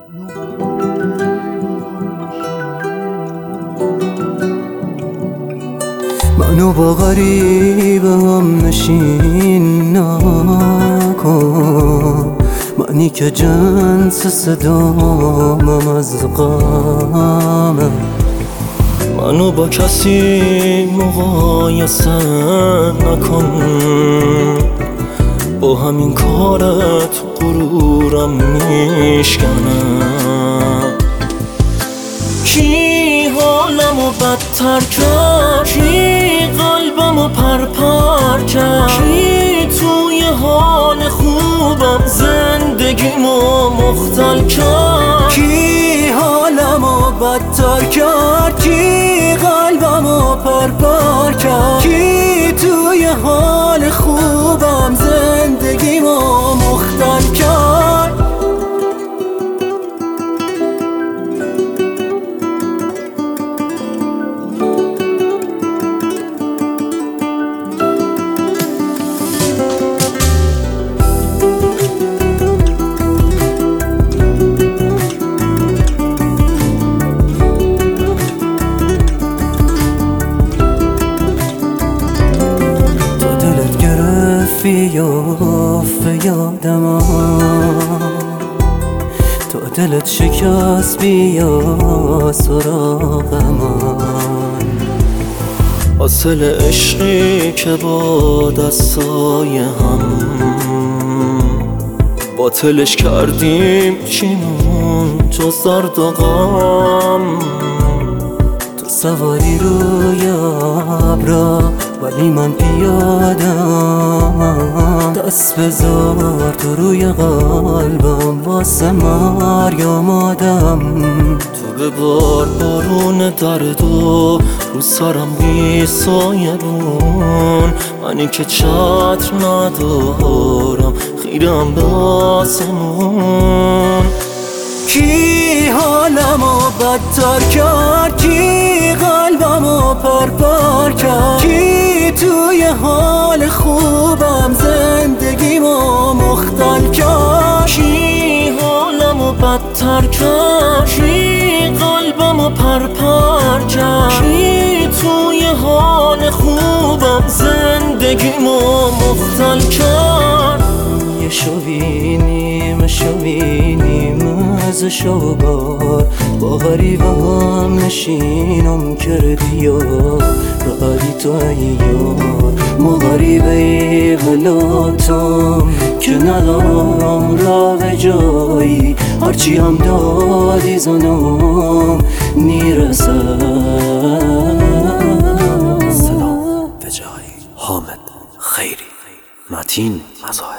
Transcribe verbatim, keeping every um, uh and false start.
منو با غریبه هم نشین نکن، منی که جنس صدامم از غمه. منو با کسی مقایسه نکن، با همین کارت غرورم میشکنه. کی حالمو بدتر کرد، کی قلبمو پرپر کرد، کی توی حال خوبم زندگیمو مختل کرد. کی حالمو بدتر کرد، کی قلبمو پرپر کرد، کی توی حال خوبم زندگیمو مختل کرد. بیافت یادم، تا دلت شکست بیا سراغ من. حاصل عشقی که با دستای هم باطلش کردیم، چیمون جز درد و غم. تو سواری روی ابرا ولی من پیادم، دست بذار تو روی قلبم واسه مریم آدم. تو ببار بارون دردو رو سرم بی سایبون، منی که چتر ندارم خیرم به آسمون. کی حالمو بدتر کرد، کی قلبمو پرپر کرد، کی توی حال خوبم زندگیمو مختل کرد. کی حالمو بدتر کرد، کی قلبمو پرپر کرد، کی توی حال خوبم زندگیمو مختل کرد. یه شوینیم شوینیم از شوگار، با غریبه هم نشینم کردی یار. رادی تو ایار مغریبه ای غلاتم که ندارم را به جایی، هرچی هم دادی زنم نیرسد. سلام به جایی حامد خیری متین مظاهر.